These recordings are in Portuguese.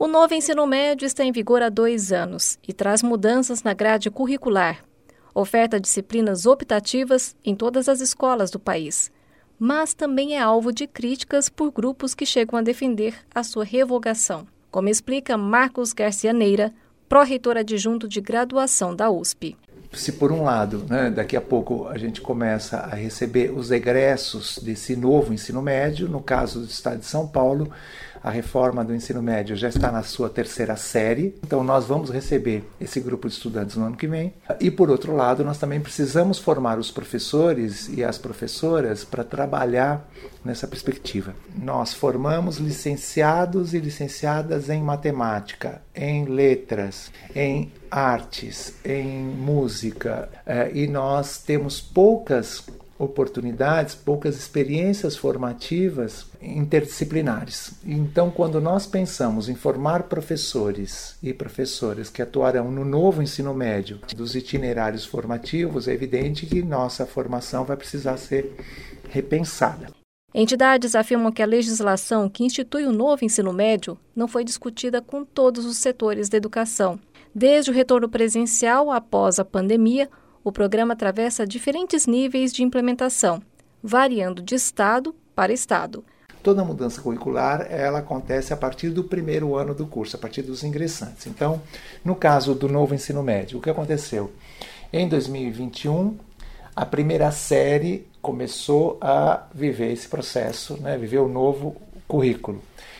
O novo ensino médio está em vigor há 2 anos e traz mudanças na grade curricular. Oferta disciplinas optativas em todas as escolas do país, mas também é alvo de críticas por grupos que chegam a defender a sua revogação, como explica Marcos Garcia Neira, pró-reitor adjunto de graduação da USP. Se por um lado, daqui a pouco a gente começa a receber os egressos desse novo ensino médio, no caso do estado de São Paulo, a reforma do ensino médio já está na sua 3ª série, então nós vamos receber esse grupo de estudantes no ano que vem. E por outro lado, nós também precisamos formar os professores e as professoras para trabalhar nessa perspectiva. Nós formamos licenciados e licenciadas em matemática, em letras, em artes, em música, e nós temos poucas oportunidades, poucas experiências formativas interdisciplinares. Então, quando nós pensamos em formar professores e professoras que atuarão no novo ensino médio, dos itinerários formativos, é evidente que nossa formação vai precisar ser repensada. Entidades afirmam que a legislação que institui o novo ensino médio não foi discutida com todos os setores da educação. Desde o retorno presencial após a pandemia, o programa atravessa diferentes níveis de implementação, variando de estado para estado. Toda mudança curricular ela acontece a partir do primeiro ano do curso, a partir dos ingressantes. Então, no caso do novo ensino médio, o que aconteceu? Em 2021, a primeira série começou a viver esse processo, viver o novo currículo.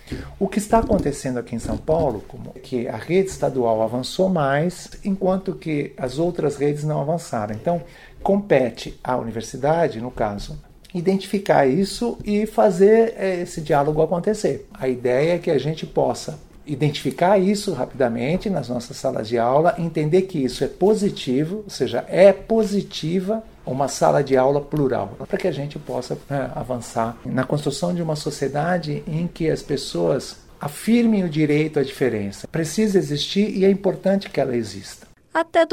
O que está acontecendo aqui em São Paulo é que a rede estadual avançou mais, enquanto que as outras redes não avançaram. Então, compete à universidade, no caso, identificar isso e fazer esse diálogo acontecer. A ideia é que a gente possa identificar isso rapidamente nas nossas salas de aula, entender que isso é positivo, ou seja, é positiva uma sala de aula plural, para que a gente possa avançar na construção de uma sociedade em que as pessoas afirmem o direito à diferença. Precisa existir e é importante que ela exista. Até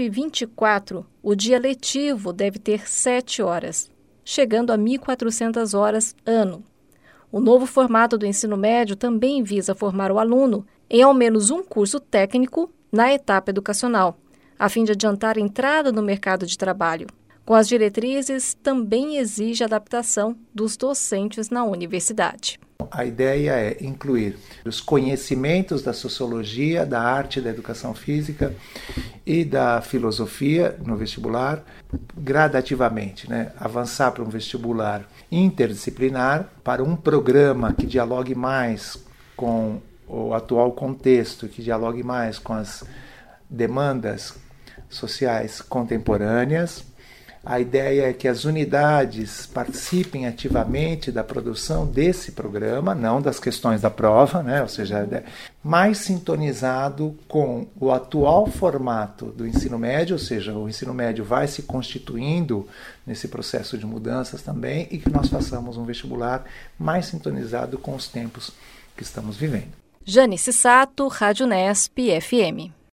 2024, o dia letivo deve ter 7 horas, chegando a 1.400 horas ano. O novo formato do ensino médio também visa formar o aluno em ao menos um curso técnico na etapa educacional, a fim de adiantar a entrada no mercado de trabalho. Com as diretrizes, também exige adaptação dos docentes na universidade. A ideia é incluir os conhecimentos da sociologia, da arte, da educação física e da filosofia no vestibular, gradativamente, avançar para um vestibular interdisciplinar, para um programa que dialogue mais com o atual contexto, que dialogue mais com as demandas sociais contemporâneas. A ideia é que as unidades participem ativamente da produção desse programa, não das questões da prova, ou seja, mais sintonizado com o atual formato do ensino médio, ou seja, o ensino médio vai se constituindo nesse processo de mudanças também, e que nós façamos um vestibular mais sintonizado com os tempos que estamos vivendo. Janice Sato, Rádio Nesp FM.